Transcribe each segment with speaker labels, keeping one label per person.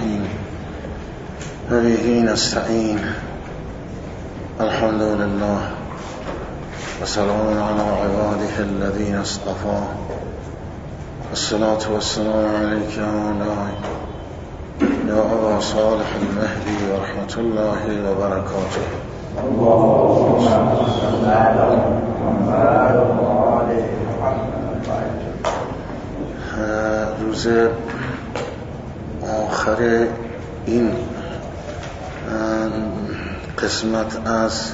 Speaker 1: الرحيم وبه نستعين الحمد لله وسلام على عباده الذين اصطفى الصلاة والسلام عليك يا أبا صالح المهدي ورحمة الله وبركاته. اللهم صل على محمد وعلى محمد. روز آخر این قسمت از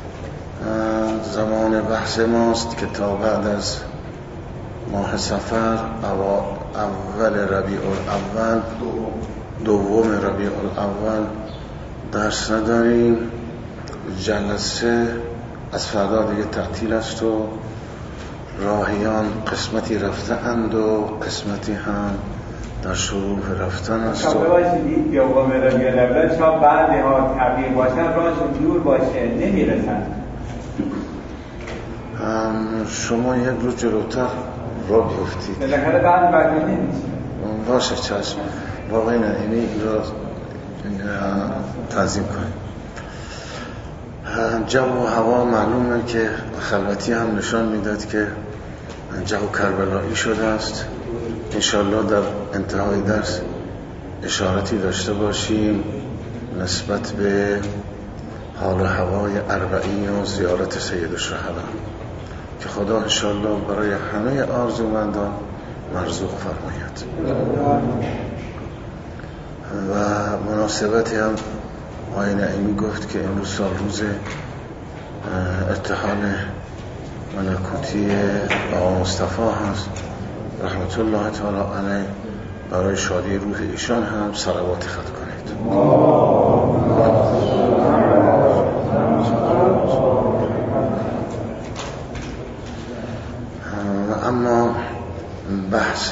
Speaker 1: زمان بحث ماست که تا بعد از ماه صفر اول ربیع الاول دوم ربیع الاول درس نداریم. جلسه از فردا دیگه تعطیل است و راهیان قسمتی رفته اند و قسمتی هم در شروع رفتن است.
Speaker 2: شما باشید دوم ربیع الاول شما بعدی ها تبلیغ باشن راهشون دور باشه نمیرسن.
Speaker 1: شما یک روز جلوتر را گفتید
Speaker 2: بالاخره بعد برنامه نمیشه.
Speaker 1: باشه چشم واقعا نعیمی را تنظیم کنیم. جو و هوا معلومه که خلوتی هم نشان میداد که جو کربلایی شده است. انشالله در انتهای درس اشارتی داشته باشیم نسبت به حال و هوای اربعین و زیارت سید الشهدا که خدا انشالله برای همه آرزومندان مرزوق فرماید. و مناسبتی هم آقای نعیمی گفت که امروز سال روز ارتحال ملکوتی آقا مصطفی هست رحمت الله تعالی علیه. برای شادی روح ایشان هم صلوات ختم کنید. اما بحث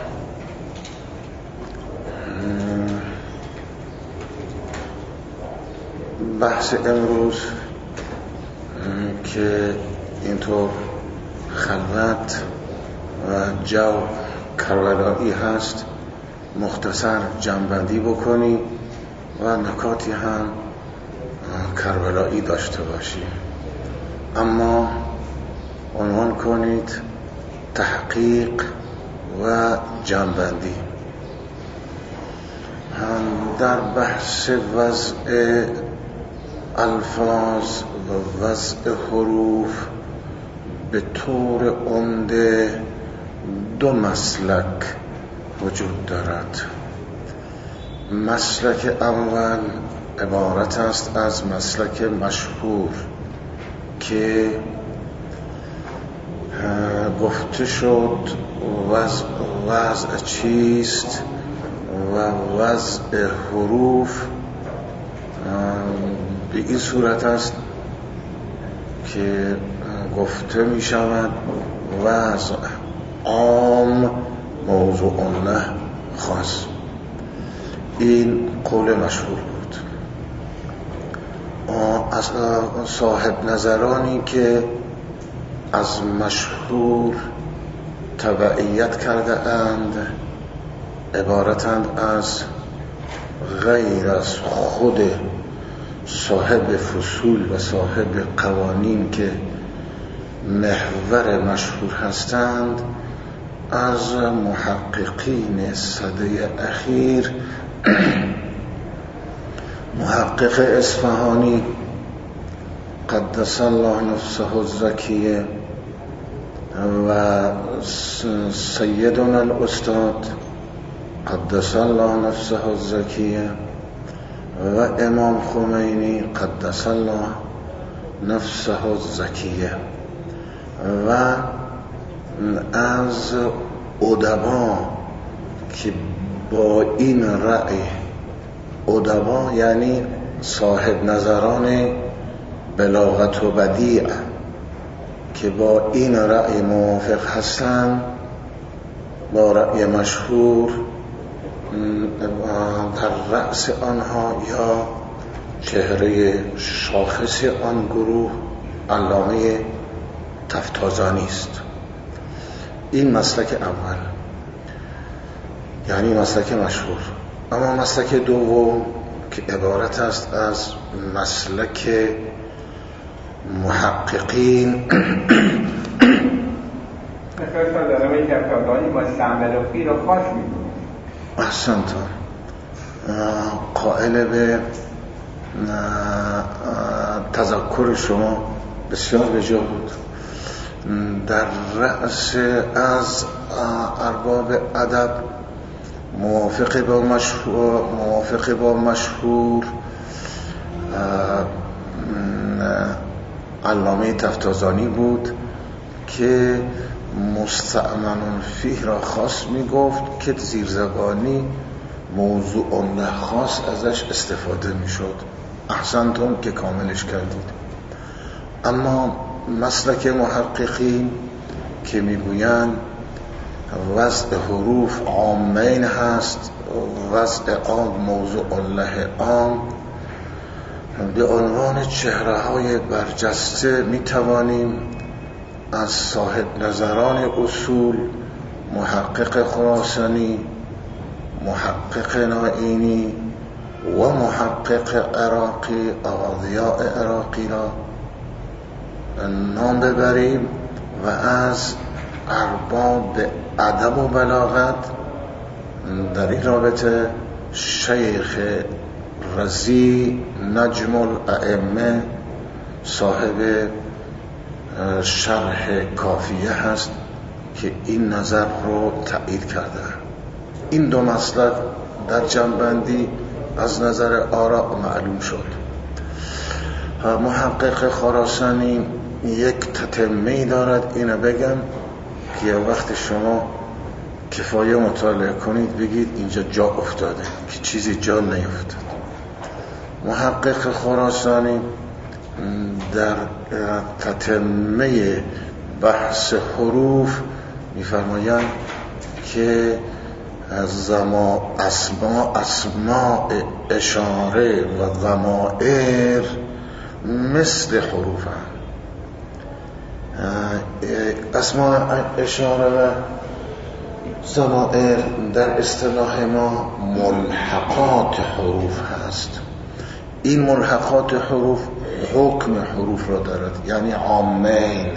Speaker 1: امروز که اینطور خلوت و جو کربلایی هست مختصر جمع‌بندی بکنی و نکاتی هم کربلایی داشته باشی، اما عنوان کنید تحقیق و جمع‌بندی. در بحث وضع الفاظ و وضع حروف به طور عمده دو مسلک وجود دارد. مسلک اول عبارت است از مسلک مشهور که گفته شد وضع چیست و وضع حروف به این صورت است که گفته می شود وضع عام موضوع له خاص. این قول مشهور بود از صاحب نظرانی که از مشهور تبعیت کرده اند، عبارتند از غیر از خود صاحب فصول و صاحب قوانین که محور مشهور هستند، از محققین سده اخیر محقق اصفهانی قدس الله نفسه الزکیه و سیدنا الاستاد قدس الله نفسه الزکیه و امام خمینی قدس الله نفسه الزکیه و از ادبا که با این رأی، ادبا یعنی صاحب نظران بلاغت و بدیع که با این رأی موافق هستند، با رأی مشهور در رأس آنها یا چهره شاخص آن گروه علامه تفتازانی است. این مسلک اول، یعنی مسلک مشهور. اما مسلک دوم که عبارت است از مسلک محققین
Speaker 2: مثلا دارم یک افرادانی با سملوفی رو خاص می‌کنه.
Speaker 1: احسنت، قائل به تذکر شما بسیار بجا بود. در رأس از ارباب ادب موافق با مشهور علامه تفتازانی بود که مستأمن فیه را خاص می گفت که زیرزبانی موضوع خاص ازش استفاده می شد. احسنتم که کاملش کردید. اما مسلک محققین که می گویند وضع حروف عامین هست، وضع عام موضوع عام، به عنوان چهره‌های برجسته می توانیم از صاحب نظران اصول محقق خراسانی، محقق نائینی و محقق عراقی آقا عراقی را نام ببریم و از ارباب ادب و بلاغت در این رابطه شیخ رضی نجم الائمه صاحب شرح کافیه هست که این نظر رو تایید کرده. این دو مسلک در جنبندی از نظر آراء معلوم شد. محقق خراسانی یک تتمه‌ای دارد، اینو بگم که وقت شما کفایه مطالعه کنید بگید اینجا جا افتاده، که چیزی جا نیفتاد. محقق خراسانی در تتمه بحث حروف می‌فرمایند که اسماء اشاره و ضمائر مثل حروف هم. اسماء اشاره و ضمائر در اصطلاح ما ملحقات حروف هست. این ملحقات حروف حکم حروف را دارد، یعنی عامین.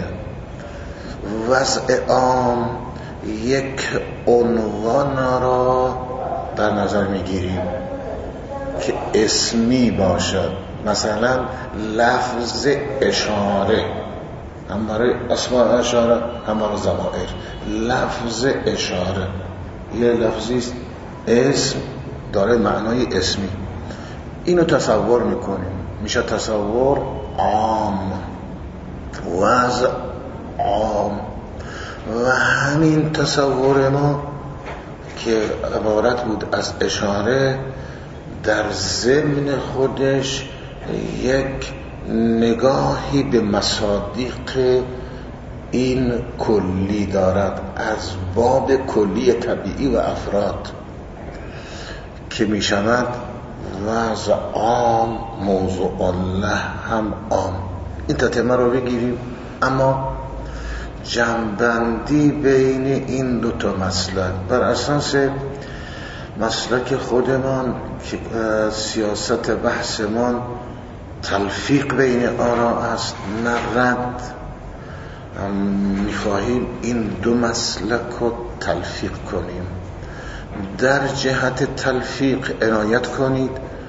Speaker 1: وضع عام یک عنوان را در نظر میگیریم که اسمی باشد، مثلا لفظ اشاره، هم برای اسماء اشاره هم برای ضمائر. لفظ اشاره یه لفظی است، اسم داره معنای اسمی، اینو تصور میکنیم، میشه تصور عام، وضع عام. و همین تصور ما که عبارت بود از اشاره در ضمن خودش یک نگاهی به مصادیق این کلی دارد، از باب کلی طبیعی و افراد که می شود وضع عام موضوع الله هم عام. این تتمه رو بگیریم. اما جمع‌بندی بین این دو تا مسلک بر اساس مسلک خودمان که سیاست بحثمان تلفیق بین آراء است نه رد، می‌خواهیم این دو مسلک رو تلفیق کنیم. در جهت تلفیق عنایت کنید،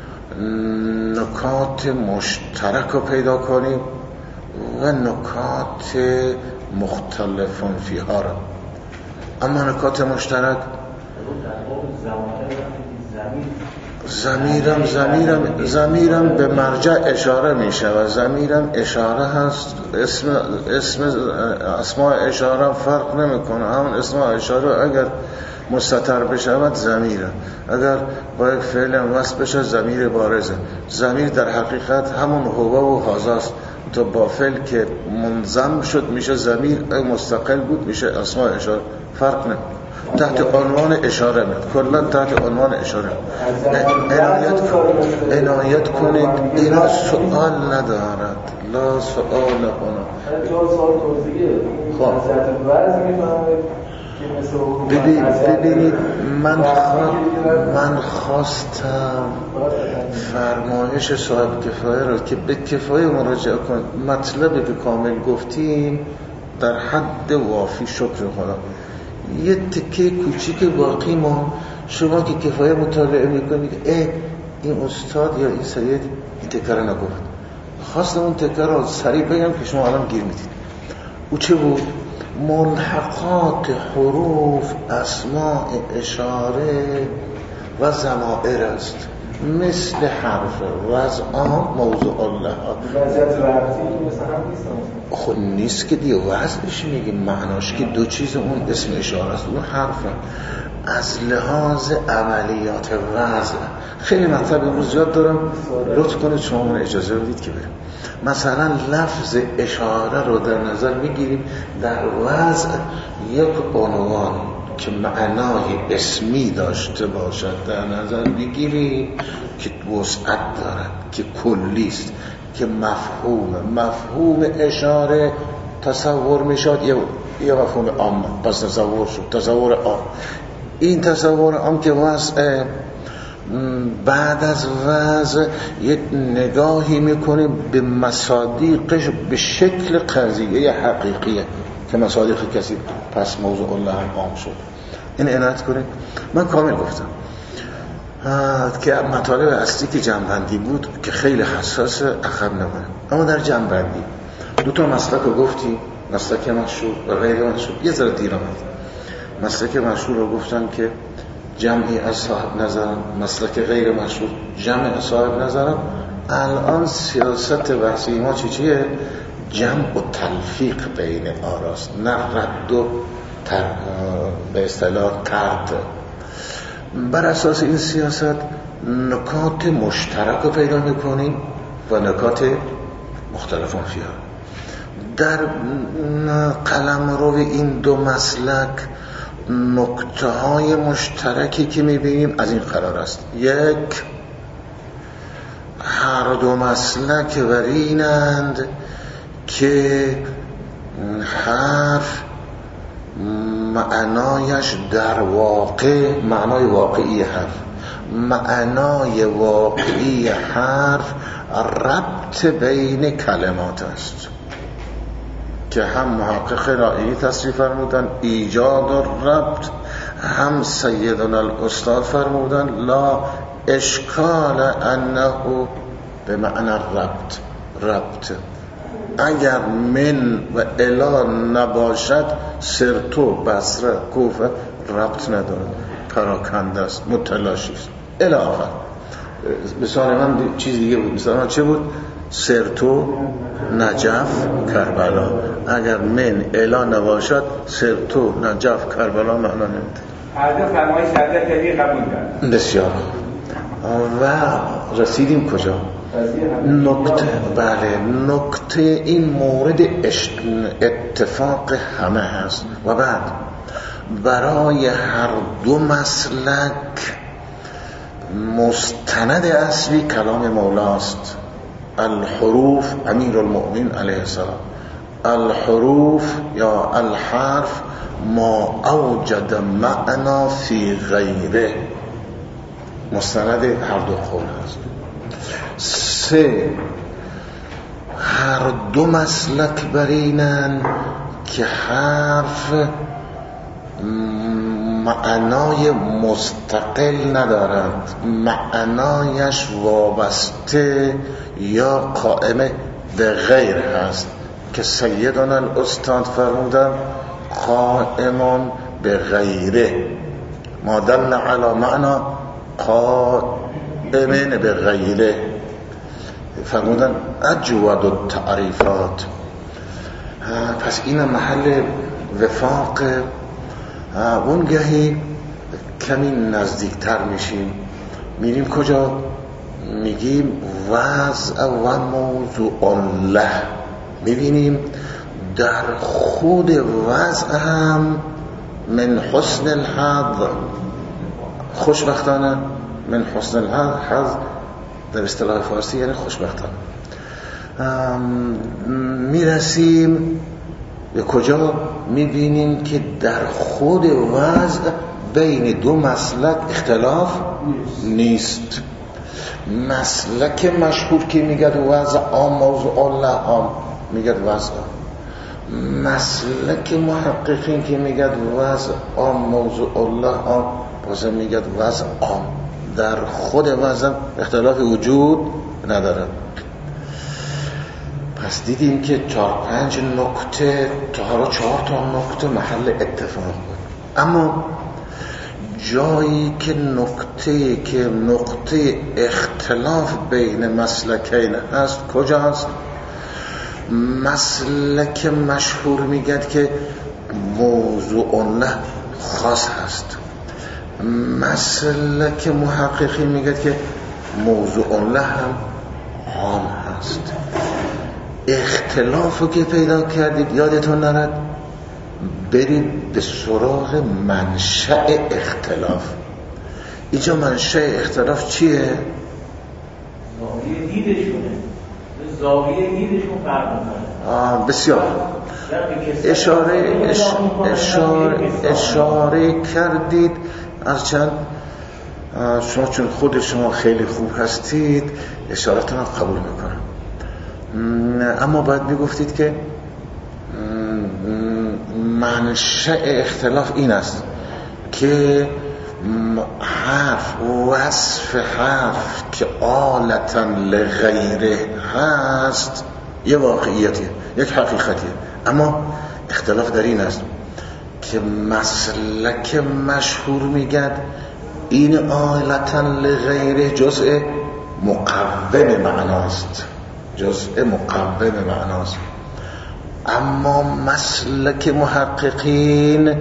Speaker 1: نکات مشترک رو پیدا کنیم و نکات مختلفون فیها را. اما نکات مشترک ضمیرم به مرجع اشاره می شود. ضمیرم اشاره هست، اسماء اشاره فرق نمی کنه. همون اسماء اشاره اگر مستتر بشود ضمیره، اگر با یک فعل وصف بشه ضمیر بارزه. ضمیر در حقیقت همون هو و هازاست، تو با فعل که منضم شد میشه ضمیر، مستقل بود میشه اسماء اشاره. فرق نه، تحت عنوان اشاره میاد، کلا تحت عنوان اشاره. عنایت کنید، اینا سؤال ندارد، لا سؤال هنا.
Speaker 3: تو سوال توضیحه. خب وضع میفهمید
Speaker 1: ببینید من خواستم فرمایش صاحب کفایه رو که به کفایه مراجعه کنید. مطلبی که کامل گفتیم در حد وافی، شکر خدا. یه تکه کوچیک باقی ما، شما که کفایه مطالعه میکنید این استاد یا این سید این تکه رو نگفت، خواستم اون تکه رو سریع بگم که شما الان گیر میدید. او چه بود؟ ملحقات حروف اسماء اشاره و ضمائر است، مثل حرف وضع موضوع الله.
Speaker 2: وضعیت ربطی مثلا
Speaker 1: خود نیست که دیگه وضعش میگه، معناش که دو چیز، اون اسم اشاره است، اون حرفه. از لحاظ عملیات وضع خیلی مطلب امروز یاد دارم، لطف کنید شما من اجازه بدید که بریم. مثلا لفظ اشاره رو در نظر میگیریم در وضع یک عنوان که معنای اسمی داشته باشد در نظر بگیریم که وسعت دارد، که کلیست، که مفهوم اشاره تصور میشد یا مفهوم عام. پس تصور شد تصور عام. این تصور عام که وضع، بعد از وضع یک نگاهی میکنیم به مصادیقش به شکل قضیه حقیقیه که مصادیق کسی، پس موضوع الله هم عام شد. این عنایت کنید. من کامل گفتم که مطالب اصلی که جمع‌بندی بود که خیلی حساس عقب نمونه، اما در جمع‌بندی دو تا مسلک رو گفتیم، مسلک مشهور و غیر مشهور. یه ذره دیر آمد. مسلک مشهور رو گفتم که جمعی از صاحب نظرم، مسلک غیر مشهور جمع از صاحب نظرم. الان سیاست بحثی ما چیه؟ جمع و تلفیق بین آراست، نه رد و به اصطلاح ترد. بر اساس این سیاست نکات مشترک رو پیدا میکنیم و نکات مختلف فیها. در قلمرو این دو مسلک نکته های مشترکی که میبینیم از این قرار است: یک، هر دو مسلک ورینند که حرف معنایش در واقع، معنای واقعی حرف، معنای واقعی حرف ربط بین کلمات است که هم محقق رائعی تصریح فرمودن ایجاد الربط، هم سیدنا الاستاد فرمودن لا اشکال انه به معنی ربط. اگر من و الا نباشد، سرتو بصره کوفه ربط ندارد، پراکنده است، متلاشی است الی آخر. مثال من چیز دیگه بود. مثال من چه بود؟ سرتو نجف کربلا. اگر من الا نباشد، سرتو نجف کربلا معنا نمیده.
Speaker 2: هر دو فرمایش حضرت علی قبول کرد.
Speaker 1: بسیار. و رسیدیم کجا؟ نکته این مورد اتفاق همه هست. و بعد برای هر دو مسلک مستند اصلی کلام مولاست. الحروف، امیر المؤمنین علیه السلام، الحروف یا الحرف ما اوجد معنا فی غیره، مستند هر دو قول هست. سه، هر دو مسلک برینن که حرف معنای مستقل ندارند، معنایش وابسته یا قائم به غیر هست که سیدنا الاستاد فرمودن قائم به غیره، ما دل علی معنا قائم به غیره. فرمودن اجود التعریفات. پس این محل وفاق. اونگهی کمی نزدیکتر میشیم، میریم کجا؟ میگیم وضع و موضوع الله. میبینیم در خود وضع هم من حسن الحظ، خوشبختانه من حسن الحظ در اصطلاح فارسی یعنی خوشبختانه، میرسیم به کجا؟ میبینیم که در خود وضع بین دو مسلک اختلاف نیست. مسلک مشهور که میگه وضع عام موضوع الله عام، میگه وضع عام. مسلک محققین که میگه وضع عام موضوع الله عام، بازم میگه وضع عام. در خود وضع اختلاف وجود نداره. پس دیدیم که 4-5 نکته تا حالا 4 تا نکته محل اتفاق بود. اما جایی که نقطه اختلاف بین مسلکین هست کجاست؟ مسلک مشهور میگه که موضوع الله خاص هست. مسلک محققی میگه که موضوع الله هم عام هست. اختلافو که پیدا کردید یادتون نرد برید به سراغ منشأ اختلاف. اینجا منشأ اختلاف چیه؟
Speaker 3: زاویه دیدشونه. زاویه دیدشون فرق میکنه.
Speaker 1: بسیار اشاره کردید. از چند شما چون خود شما خیلی خوب هستید اشارتون رو قبول میکنم، اما باید میگفتید که منشأ اختلاف این است که حرف وصف حرف که آلتا لغیره هست یه واقعیتیه، یک حقیقتیه، اما اختلاف در این است که مسلک مشهور میگن این آلتا لغیره جزء مقوم معناست، جزء مقوم معناست. اما مسلک محققین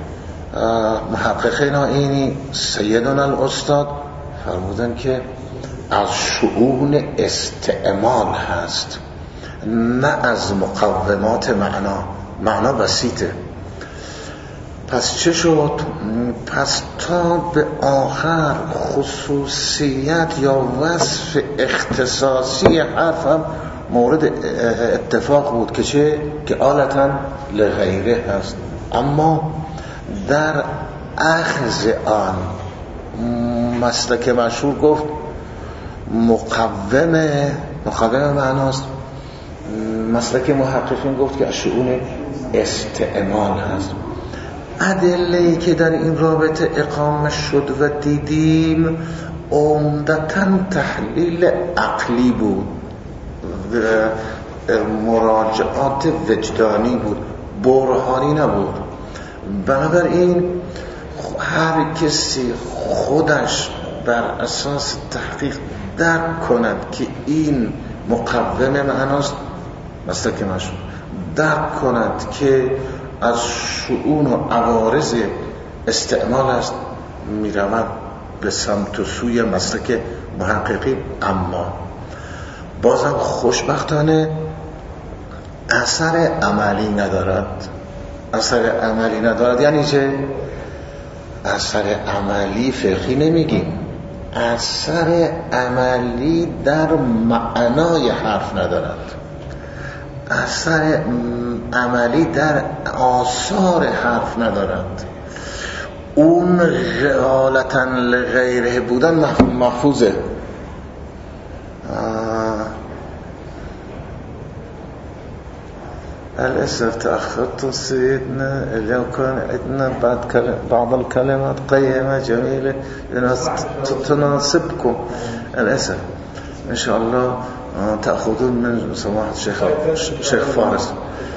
Speaker 1: اینی سیدنا الاستاد فرمودن که از شؤون استعمال هست، نه از مقومات معنا بسیطه. پس چه شد؟ پس تا به آخر خصوصیت یا وصف اختصاصی حرف هم مورد اتفاق بود که چه؟ که آلتا لغیره هست. اما در اخذ آن مسلک مشهور گفت مقوم معناست. مسلک محققین گفت که شؤون استعمال هست. ادله‌ای که در این رابطه اقامه شد و دیدیم عمدتاً تحلیل عقلی بود، مراجعات وجدانی بود، برهانی نبود. بنابراین هر کسی خودش بر اساس تحقیق درک کند که این مقوم معناست، مسلک مشهور درک کند که از شؤون و عوارض استعمال است، میرود به سمت و سوی مسلک محققین. اما بازم خوشبختانه اثر عملی ندارد. اثر عملی ندارد یعنی چه؟ اثر عملی فقهی نمیگیم، اثر عملی در معنای حرف ندارد، اثر عملی در آثار حرف ندارد. اون غالتا لغیره بودن محفوظه. للأسف تأخرت سيدنا، اليوم كان عندنا بعض الكلمات قيمة جميلة تناسبكم. للأسف إن شاء الله تأخذون من سماحة الشيخ فارس.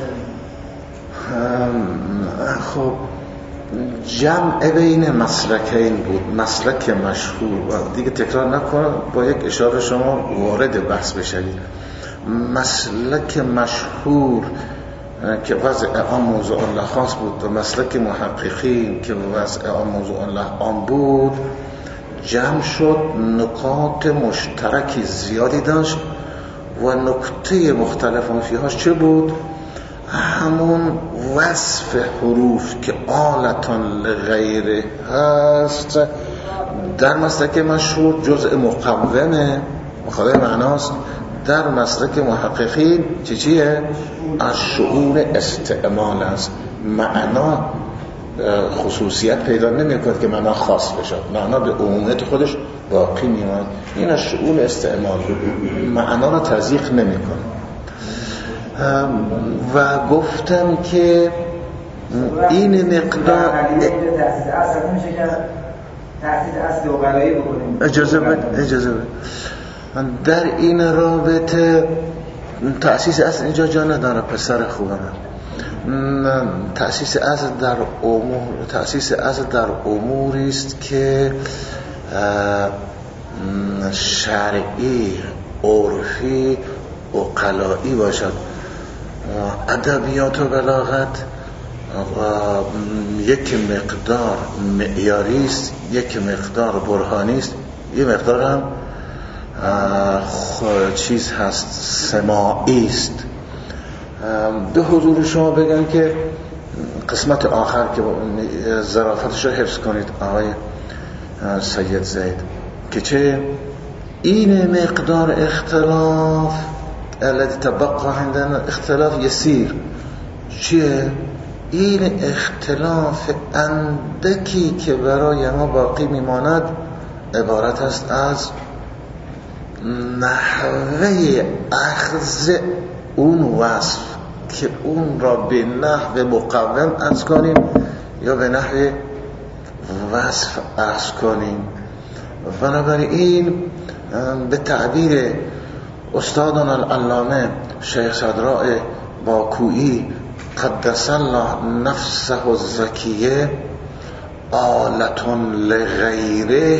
Speaker 1: خب جمع بین مسلکین بود، مسلک مشهور. و دیگه تکرار نکنم، با یک اشاره شما وارد بحث بشید. مسلک مشهور که وضع عام موضوع الله خاص بود و مسلک محققین که وضع عام موضوع الله عام بود جمع شد، نکات مشترکی زیادی داشت و نکته مختلف فیهاش چه بود؟ همون وصف حروف که آلتان لغیره هست در مسلک مشهور جزء مقومه، مقوم معناست. در مسلک محققین چیه؟ از شؤون استعمال است، معنا خصوصیت پیدا نمی‌کند که معنا خاص بشه، معنا به عمومیت خودش باقی میماند. این از شؤون استعمال معنا را تضییق نمی‌کنه. و گفتم که این مقدار
Speaker 4: تأسیس اصل نمیشه که تأسیس اصل و غلایی بکنیم. اجازه
Speaker 1: بده در این رابطه تأسیس اصل اینجا جا نداره پسر خوبم. تأسیس اصل در اموری است که شرعی، عرفی، عقلایی باشد. ادبیات و بلاغت یک مقدار معیاری است، یک مقدار برهانی است، یک مقدار هم چیز هست سماعی است. به حضور شما بگم که قسمت آخر که ظرافتش رو حفظ کنید آقای سید زید، که چه این مقدار اختلاف الذي تبقى عندنا اختلاف يسير. چیه؟ این اختلاف اندکی که برای ما باقی میماند عبارت است از نحوه اخذ اون وصف که اون را به نحو مقوم از کنیم یا به نحو وصف از کنیم. بنابراین به تعبیر استادان العلامه شیخ صدراء باکویی قدس الله نفسه الزکیه، آلة لغیره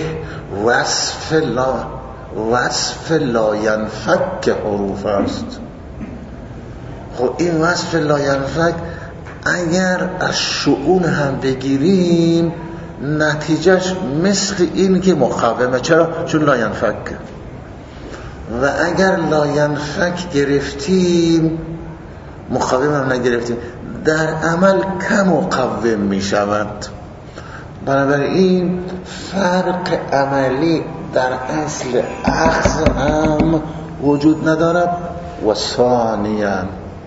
Speaker 1: وصف لا ینفک حروف است. خب این وصف لا ینفک اگر از شؤون هم بگیریم نتیجهش مثل این که مقاومه. چرا؟ چون لا ینفک. و اگر لا ینفک گرفتیم مقاوم هم نگرفتیم در عمل کم مقاوم می شود. بنابراین فرق عملی در اصل اخذ هم وجود ندارد. و ثانیاً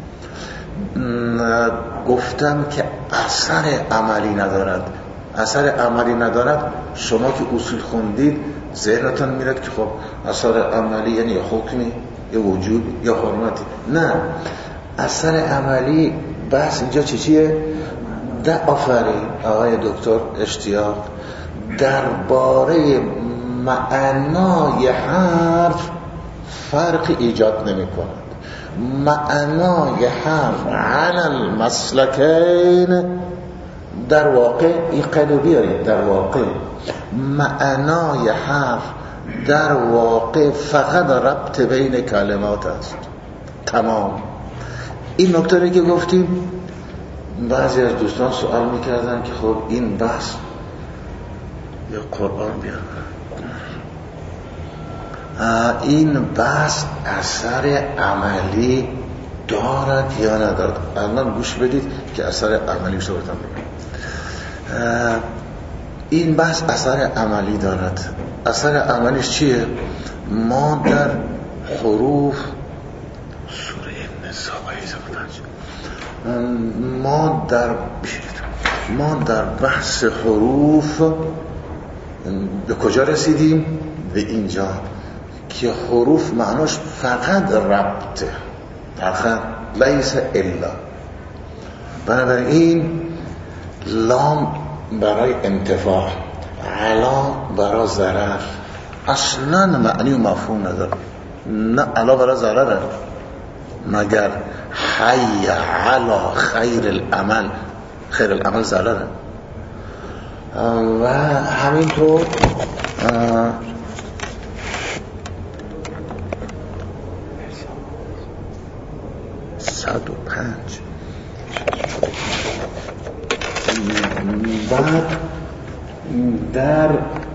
Speaker 1: گفتم که اثر عملی ندارد. اثر عملی ندارد شما که اصول خوندید ذهنتون میرد که خب اثر عملی یعنی حکمی یا وجود یا حرمتی. نه، اثر عملی بحث اینجا چیه؟ آفرین آقای دکتر اشتیاق درباره معنای حرف فرق ایجاد نمی کند. معنای حرف علی المسلکین در واقع این قیدو بیارید، در واقع معنای حرف در واقع فقط ربط بین کلمات است. تمام. این نکته که گفتیم بعضی از دوستان سوال میکردن که خب این بحث یا قرآن بیارن، این بحث اثر عملی دارد یا ندارد؟ الان گوش بدید که اثر عملی شو بهتون بگم. این بحث اثر عملی دارد. اثر عملیش چیه؟ ما در حروف سوره نساء ما در بحث حروف به کجا رسیدیم؟ به اینجا که حروف معناش فقط ربطه، فقط لیس الا. بنابراین لام برای انتفاع، علا برای ضرر، اصلا معنی و مفهوم نداره. نه علا برای ضرره مگر حی علا خیر العمل، خیر العمل ضرره. و همینطور 105 بعد در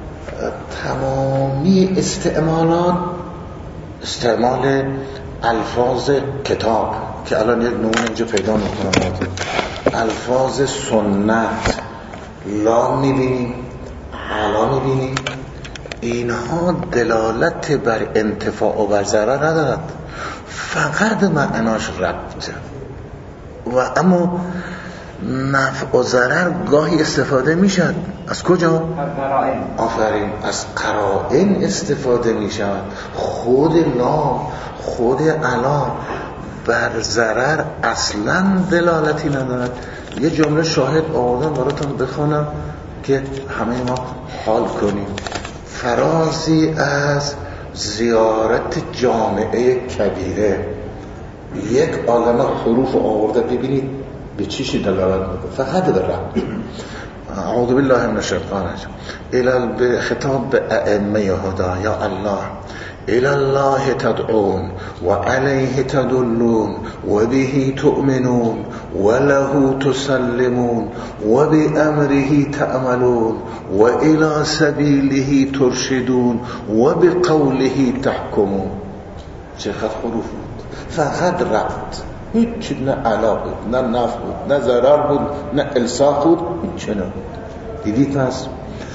Speaker 1: تمامی استعمالات، استعمال الفاظ کتاب که الان یک نمونه اینجا پیدا میکنم، الفاظ سنت لا میبینیم، علا میبینیم، اینها دلالت بر انتفاع و بر ضرر ندارد، فقط معناش ربطه. و اما نفع و ضرر گاهی استفاده میشد از کجا؟ آفرین، از قرائن استفاده میشد. خود لا، خود علا بر ضرر اصلا دلالتی ندارد. یه جمله شاهد آوردم براتون بخونم که همه ما حال کنیم. فرازی از زیارت جامعه کبیره، یک عالمه حروف آورده، ببینید به چیشی دلالت میکنه، فقط به رب. اعوذ بالله من الشیطان الرجیم. به خطاب به ائمه هدا، یا الله الى الله تدعون و علیه تدلون و به تؤمنون و له تسلمون و بأمره تعملون و الى سبیله ترشدون و بقوله تحکمون. چقدر حروف بود، فقط ربط، هیچ نه علا بود، نه نفع بود، نه ضرر بود، نه الصاق بود، هیچ نه. دیدید پس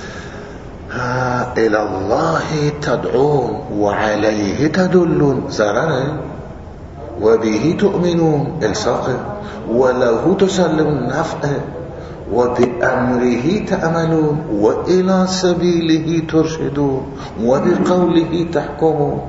Speaker 1: الى الله تدعون و علیه تدلون ضرره، و به تؤمنون الصاقه، و له تسلمون نفعه، و بأمره تعملون و الى سبیله ترشدون و بقوله تحکمون.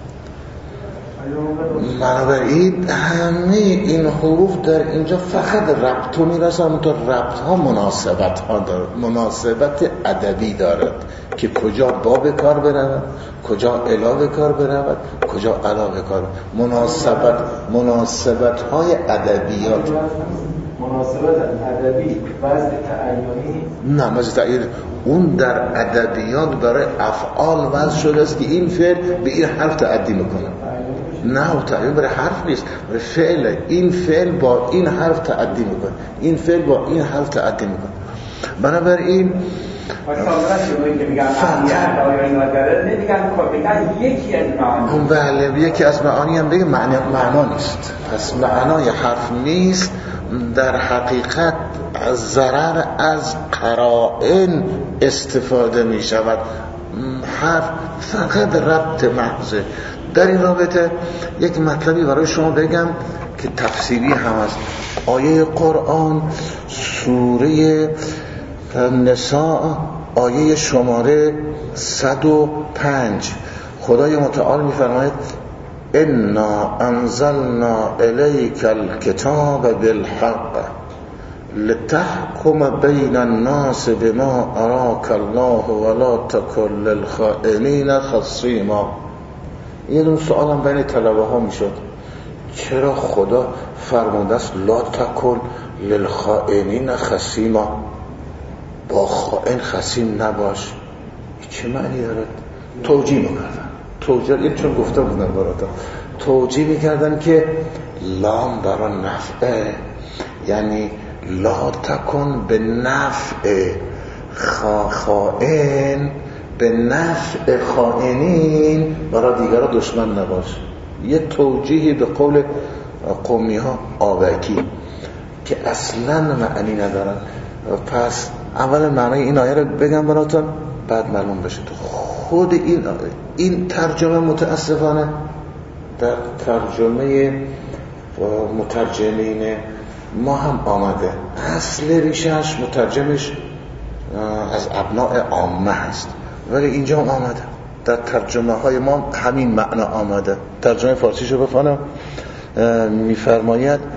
Speaker 1: بنابراین همه این حروف در اینجا فقط ربط میرسن، تا ربط ها مناسبت ها دارد، مناسبت ادبی دارد که کجا با به کار برود، کجا الا به کار برود، کجا علا به کار. مناسبت های ادبیات،
Speaker 4: مناسبت ادبی وزن تعیینی
Speaker 1: نه وزن تعیینی اون در ادبیات برای افعال وضع شده است که این فعل به این حرف تعدی میکنه. نه و تعیین برای حرف نیست، برای فعل. این فعل با این حرف تعدی میکنه، این فعل با این حرف تعدی میکنه. بنابراین بله، یکی از معانی هم بگه معنا نیست، پس معنای حرف نیست. در حقیقت از ضرر از قرائن استفاده می شود، حرف فقط ربط محضه. در این رابطه یک مطلبی برای شما بگم که تفسیری هم است. آیه قرآن سوره نساء آیه شماره 105 خدای متعال می‌فرماید انا انزلنا الیک الکتاب بالحق لتحکم بین الناس بما اراک الله ولا تکن للخائنین خصیما. یه دون سوالم بین طلبه ها میشد، چرا خدا فرموده است لا تکن للخائنین خصیما، با خائن خصیم نباش؟ چه معنی داره؟ توجیه میکردن، توجیه چون گفته بودن براتون، توجیه میکردن که لام برای نفعه، یعنی لا تکن به نفع خائن، به نفع خائنین، برای دیگران دشمن نباش. یه توجیهی به قول قومی ها آوکی که اصلا معنی ندارن. پس اول معنی این آیه رو بگم براتون، بعد معلوم بشه. خود این ترجمه متاسفانه در ترجمه مترجمین ما هم آمده، اصل ریشش مترجمش از ابناء عامه هست، ولی اینجا هم آمده در ترجمه های ما همین معنا آمده. ترجمه فارسیشو بخونم، میفرماید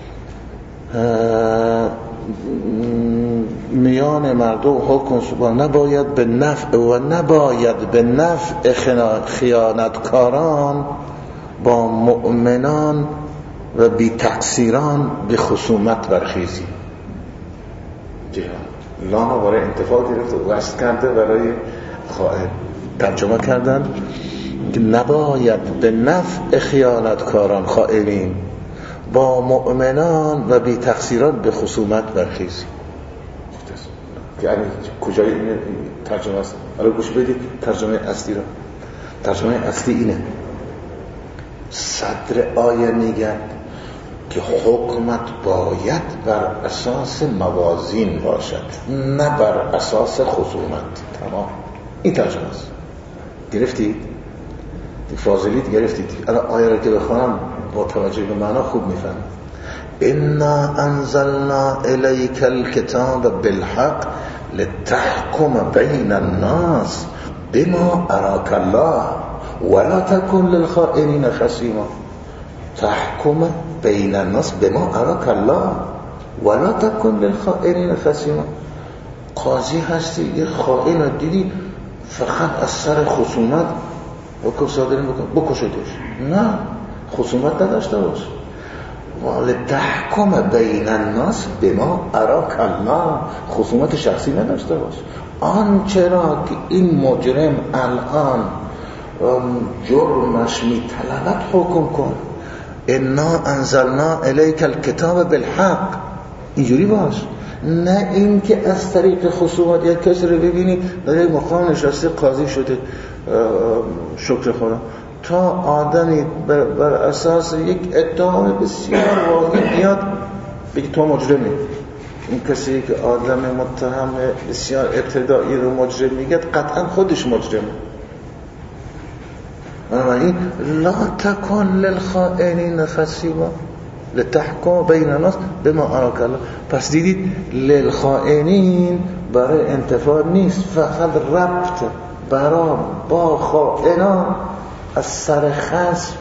Speaker 1: میان مردم حکم سبحان نباید به نفع و نباید به نفع خیانتکاران با مؤمنان و بی تقصیران به خصومت برخیزی. لاما برای انتفاع گرفت و وصل کرده برای خائن، ترجمه کردن که نباید به نفع خیانتکاران خائنین با مؤمنان و بی تقصیران به خصومت برخیزی. یعنی کجای این ترجمه است؟ حالا گوش بدید ترجمه اصلی را. ترجمه اصلی اینه، صدر آیه میگه که حکمت باید بر اساس موازین باشد، نه بر اساس خصومت. تمام، این ترجمه است. گرفتید؟ فاضلید گرفتید. الان آیه را که بخونم با توجه به معنا خوب میفهمید. انا انزلنا الیک الکتاب بالحق لتحکم بین الناس بما اراک الله ولا تکن للخائنین خصیما. تحکم بین الناس بما اراک الله ولا تکن للخائنین خصیما. قاضی هستی یه خائن رو دیدی فقط از سر خصومت بکشتش، نه، خصومت نداشته باش. لتحکم بین الناس بما اراک الله، خصومت شخصی نداشته باش. آنچه را که این مجرم الان جرمش میطلبد حکم کن. انا انزلنا الیک الکتاب بالحق، اینجوری باش. نه این که از طریق خصومت یک کسی رو ببینی در یک مقام نشسته قاضی شده، شکر خدا، تا آدمی بر اساس یک اتهام بسیار واضح بیاد بگی تو مجرمی. این کسی که آدم متهم بسیار ابتدایی رو مجرم میگه قطعا خودش مجرمه. بنابراین لا تکن للخائنین خصیما لتحکم بین الناس بما اراک الله. پس دیدید للخائنین برای انتفاع نیست، فقط ربط برای با خائنان از سر خصم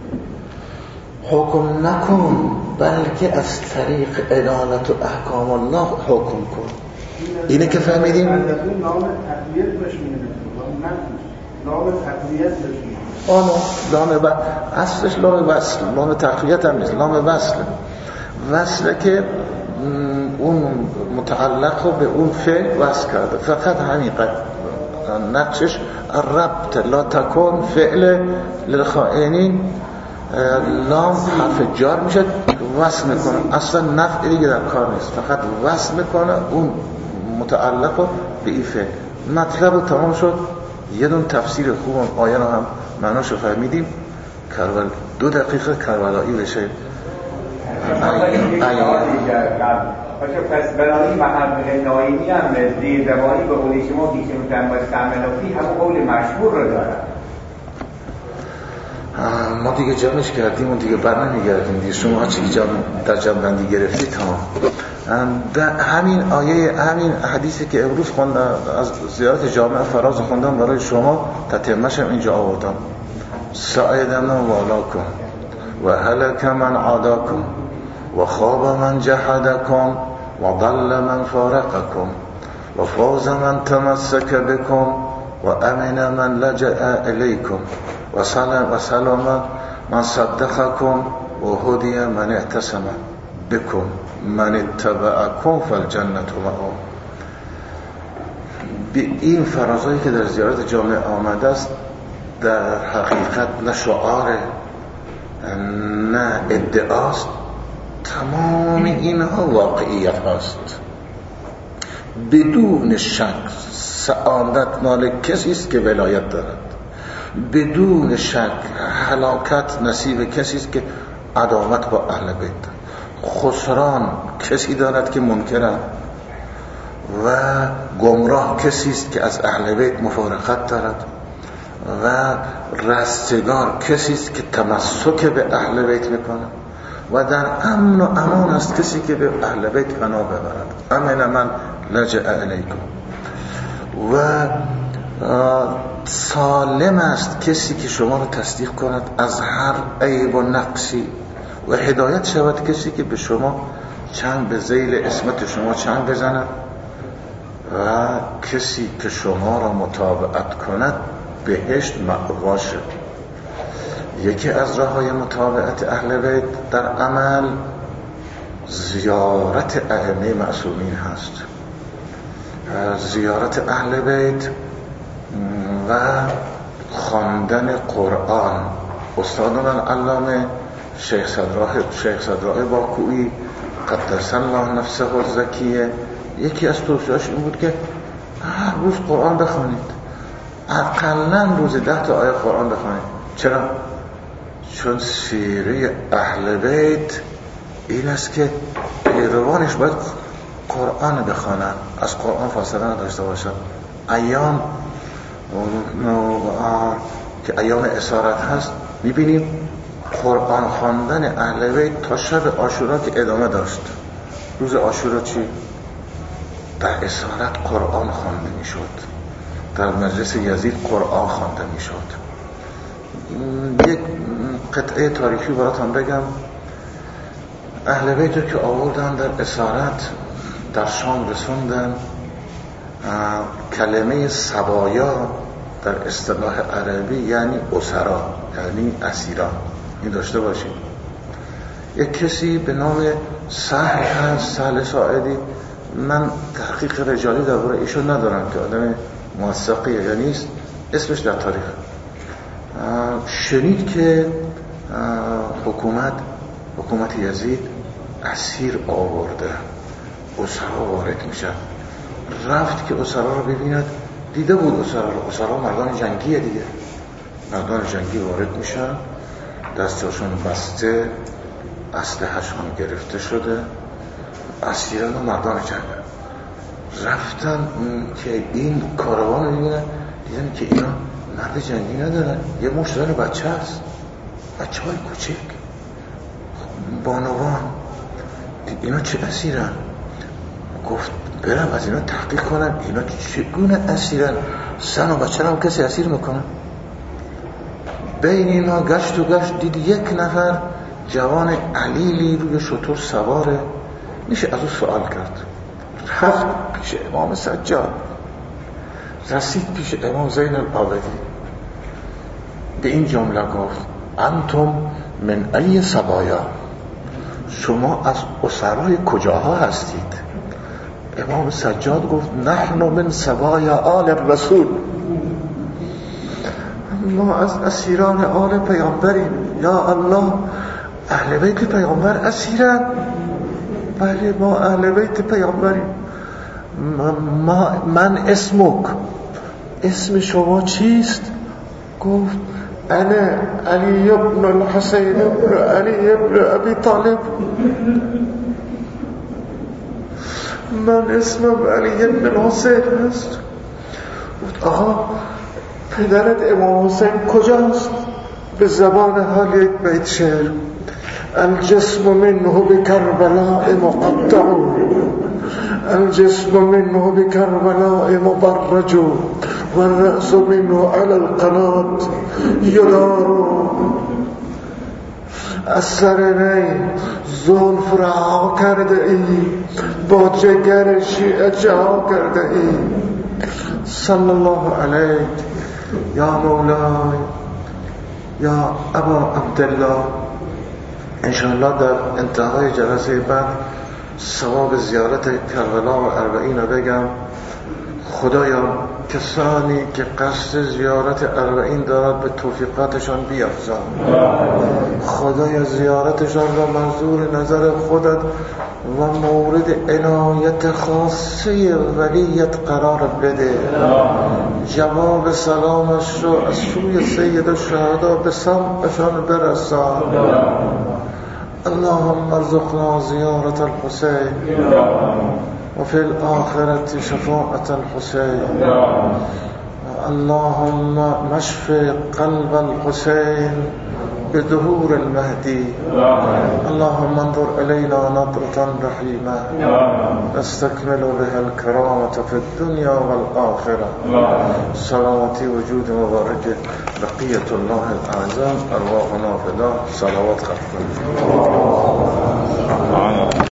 Speaker 1: حکم نکن، بلکه از طریق عدالت و احکام الله حکم کن. اینه که فهمیدیم.
Speaker 5: نام تقویت بهش میگن، نام تقویت بهش
Speaker 1: میگن. اصلش لام وصل، لام تقویت هم نیست، لام وصله که اون متعلق رو به اون فعل وصل کرده، فقط همین نقشش الربط. لا تکن فعل للخائنین، لام حرف جار میشه، وصل میکنه، اصلا نفع دیگه در کار نیست، فقط وصل میکنه اون متعلق رو به این فعل. مطلب تمام شد. یه دون تفسیر خوب آیه رو هم معناشو فهمیدیم. 2 دقیقه کربلایی بشه.
Speaker 2: پس برای محمد نایمی هم زیردوانی به قول شما پیش میتن با استعملافی همون قول مشهور رو دارن.
Speaker 1: ما دیگه جمعش کردیم و دیگه برنمیگردیم دیگه. شما چی که در جمع بندی گرفتید همین آیه، همین حدیثی که امروز خوندم از زیارت جامع فراز خوندم برای شما، تتمه‌اش هم اینجا آوردم. سعیدنا والاکم و هلک من عاداکم و خواب من جحدکم و ضل من فارقکم و فاز من تمسک بکم و امن من لجأ الیکم و سلام من صدقکم و هدی من اعتصم بکم من اتبعکم فالجنة معهم. به این فرازهایی که در زیارت جامع آمده است در حقیقت نه شعار نه ادعاست، تمام اینها واقعیت هست. بدون شک سعادت مال کسی است که ولایت دارد، بدون شک هلاکت نصیب کسی است که عداوت با اهل بیت، خسران کسی دارد که منکرند و گمراه کسی است که از اهل بیت مفارقت دارد و رستگار کسی است که تمسک به اهل بیت میکنه و در امن و امان است کسی که به اهل بیت پناه ببرد. امن من لجأ الیکم. و سالم است کسی که شما رو تصدیق کند از هر عیب و نقصی و هدایت شود کسی که به شما چنگ به ذیل اسمت شما چنگ بزند و کسی که شما را متابعت کند بهشت مأواشه. یکی از راه‌های متابعت اهل بیت در عمل زیارت ائمه معصومین هست، زیارت اهل بیت و خواندن قرآن. استادان علامه شیخ صدرای باکویی قدس الله نفسه الزکیه یکی از توصیه‌اش این بود که هر روز قرآن بخوانید، اقلاً روز 10 تا آیه قرآن بخوانید. چرا؟ چون سیره اهل بیت این است که پیروانش باید قرآن بخوانند، از قرآن فاصله نداشته باشند. ایام که ایام اسارت هست میبینیم قرآن خواندن اهل بیت تا شب عاشورا که ادامه داشت. روز عاشورا چی؟ در اسارت قرآن خوانده میشد، در مجلس یزید قرآن خوانده میشد. یک قطعه تاریخی براتون بگم. اهل بیت رو که آوردن در اسارت در شام رسوندن، کلمه سبایا در اصطلاح عربی یعنی اسرا، یعنی اسیران. این داشته باشید. یک کسی به نام سهل هست، سهل ساعدی. من تحقیق رجالی درباره ایشون ندارم که آدم موثقیه یا نیست، اسمش در تاریخ. شنید که حکومت یزید اسیر آورده، اسرا وارد میشه. رفت که اسرا رو ببیند، دیده بود اسرا مردان جنگیه دیگه. مردان جنگی وارد میشن، دستشون بسته، اسلحه‌شون گرفته شده، اسیران و مردان جنگ. رفتن که این کاروان رو دیدن که اینا مرد جنگی ندارن، یه مشترن بچه هست، بچه های کوچک بانوان، اینا چه اسیرن؟ گفت برم از اینا تحقیق کنم، اینا چگونه اسیرن؟ زن و بچه هم کسی اسیر میکنن؟ بین اینا گشت و گشت دید یک نفر جوان علیلی روی شتر سواره. میشه از او سوال کرد. رفت پیش امام سجاد، رسید پیش امام زین العابدین، به این جمله گفت انتم من ای سبایا، شما از اسرای کجاها هستید؟ امام سجاد گفت نحن من سبایا آل الرسول، ما از اسیران آل پیامبریم. یا الله، اهل بیت پیامبر اسیرن؟ بله ما اهل بیت پیامبریم. من اسمک، اسم شما چیست؟ گفت انا علی ابن الحسین ابن علی ابن ابی طالب، من اسمم علی ابن الحسین هست. گفت آقا پدرت امام حسین کجاست؟ به زبان حال یک بیت شعر، الجسم منه بکربلاء مقطع، الجسم منه بكربلاء مبرج، والرأس منه على القناة يدار. از سر نی زلف رها کرده ای، با جگر شیعه جها کرده ای. صلی الله علیه یا مولای یا ابا عبدالله. انشاءالله در انتهای جلسه بعد ثواب زیارت کربلا و اربعین رو بگم. خدایا کسانی که قصد زیارت اربعین دارد به توفیقاتشان بیفزا. خدایا زیارتشان را منظور نظر خودت و مورد عنایت خاصه ولیت قرار بده. جواب سلامش رو از سوی سید الشهدا به سمعشان برسان. اللهم ارزقنا زيارة الحسين وفي الآخرة شفاعة الحسين. اللهم مشف قلب الحسين بظهور المهدي. اللهم انظر إلينا نظرة رحيمة نستكمل بها الكرامة في الدنيا والآخرة. صلوات وجود مبارك بقية الله الأعظم أرواحنا فداه. صلوات خلقنا.